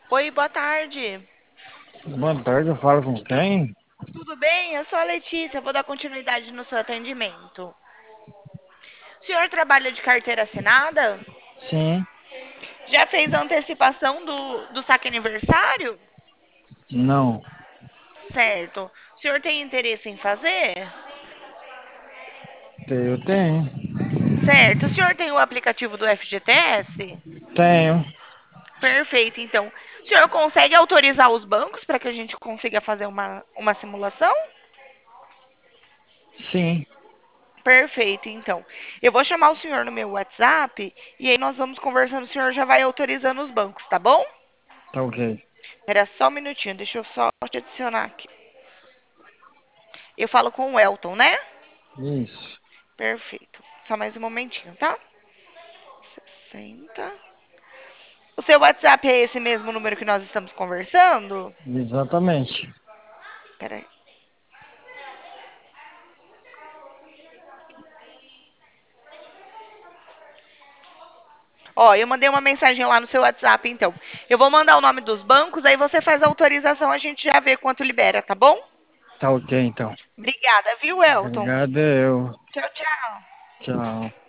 Oi, boa tarde. Boa tarde, eu falo com quem? Tudo bem? Eu sou a Letícia, vou dar continuidade no seu atendimento. O senhor trabalha de carteira assinada? Sim, Já fez a antecipação do saque aniversário? não, Certo. O senhor tem interesse em fazer? eu tenho, Certo. O senhor tem o aplicativo do FGTS? tenho, Perfeito, então. O senhor consegue autorizar os bancos para que a gente consiga fazer uma simulação? sim, Perfeito, então. Eu vou chamar o senhor no meu WhatsApp e aí nós vamos conversando. O senhor já vai autorizando os bancos, tá bom? tá ok. Espera só um minutinho, deixa eu só te adicionar aqui. Eu falo com o Elton, né? Isso, Perfeito. Só mais um momentinho, tá? 60. O seu WhatsApp é esse mesmo número que nós estamos conversando? exatamente. Peraí. Ó, eu mandei uma mensagem lá no seu WhatsApp, então. Eu vou mandar o nome dos bancos, aí você faz a autorização, a gente já vê quanto libera, tá bom? Tá ok, então. Obrigada, viu, Elton? Obrigado, eu. Tchau, tchau. Tchau.